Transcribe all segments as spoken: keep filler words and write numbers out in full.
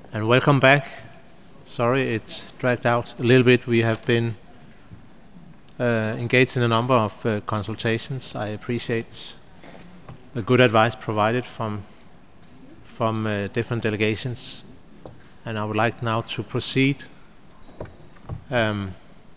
And welcome back. Sorry it's dragged out a little bit. We have been uh, engaged in a number of uh, consultations. I appreciate the good advice provided from from uh, different delegations, and I would like now to proceed um,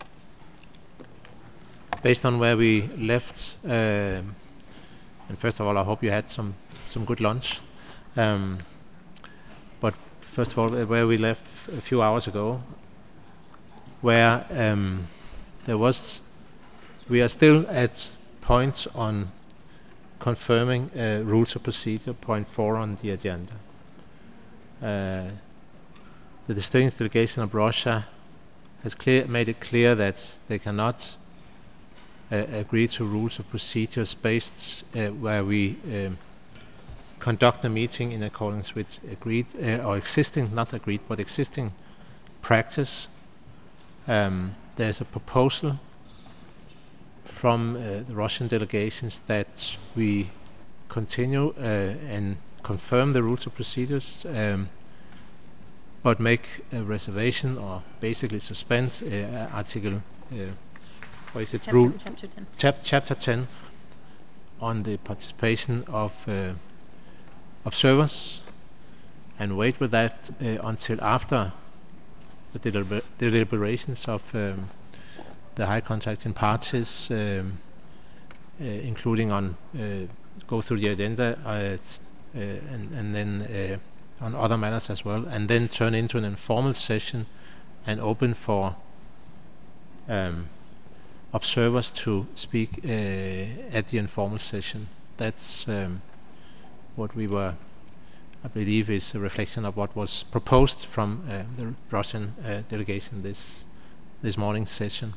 based on where we left. Uh, and first of all, I hope you had some some good lunch. Um, but first of all, where we left a few hours ago, where um, there was, we are still at points on confirming uh, rules of procedure, point four on the agenda. Uh, the distinguished delegation of Russia has clear, made it clear that they cannot uh, agree to rules of procedures based uh, where we um, conduct the meeting in accordance with agreed uh, or existing, not agreed, but existing practice. Um, there's a proposal from uh, the Russian delegations that we continue uh, and confirm the rules of procedures, um, but make a reservation or basically suspend uh, article, uh, what is it, chapter, rule chapter ten. Chap chapter ten on the participation of uh, observers, and wait with that uh, until after the deliber deliberations of um, the high contracting parties, um, uh, including on uh, go through the agenda uh, uh, and, and then uh, on other matters as well, and then turn into an informal session and open for um, observers to speak uh, at the informal session. That's um, what we were, I believe, is a reflection of what was proposed from uh, the Russian uh, delegation this this morning's session.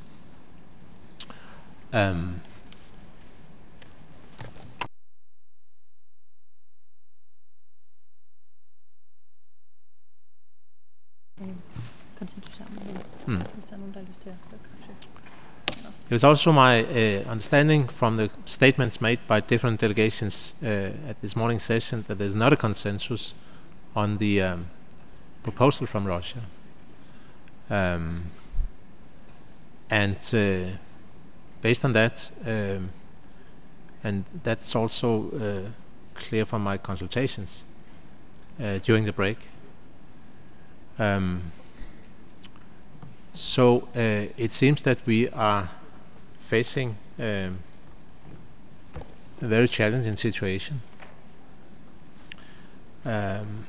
Um, hmm. It was also my uh, understanding from the statements made by different delegations uh, at this morning's session that there's not a consensus on the um, proposal from Russia. Um, and uh, based on that, um, and that's also uh, clear from my consultations uh, during the break. Um, so uh, it seems that we are facing um, a very challenging situation. Um,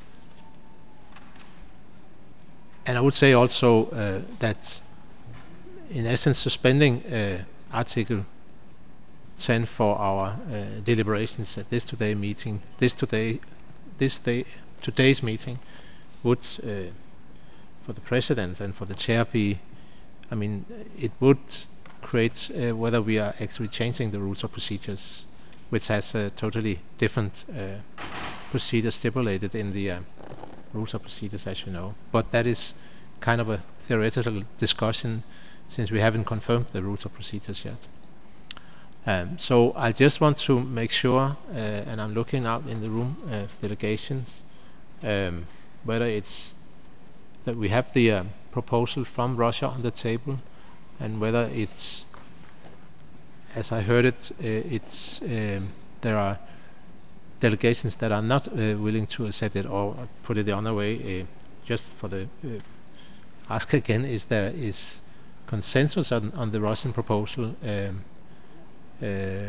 and I would say also uh, that in essence suspending uh, Article ten for our uh, deliberations at this today meeting, this today, this day, today's meeting would, uh, for the president and for the chair, be, I mean, it would create uh, whether we are actually changing the rules of procedures, which has a totally different uh, procedure stipulated in the uh, rules of procedures, as you know. But that is kind of a theoretical discussion since we haven't confirmed the rules of procedures yet. Um, so I just want to make sure, uh, and I'm looking out in the room of uh, delegations, um, whether it's that we have the uh, proposal from Russia on the table, and whether it's, as I heard it, uh, it's um, there are delegations that are not uh, willing to accept it, or put it the other way, uh, just for the uh, ask again, is there is consensus on, on the Russian proposal, um, uh,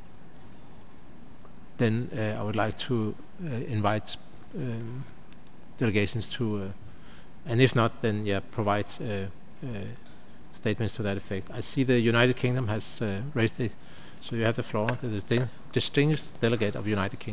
then uh, I would like to uh, invite um, delegations to, uh, and if not, then yeah, provide uh, uh, statements to that effect. I see the United Kingdom has uh, raised it, so you have the floor. The distinguished delegate of United Kingdom.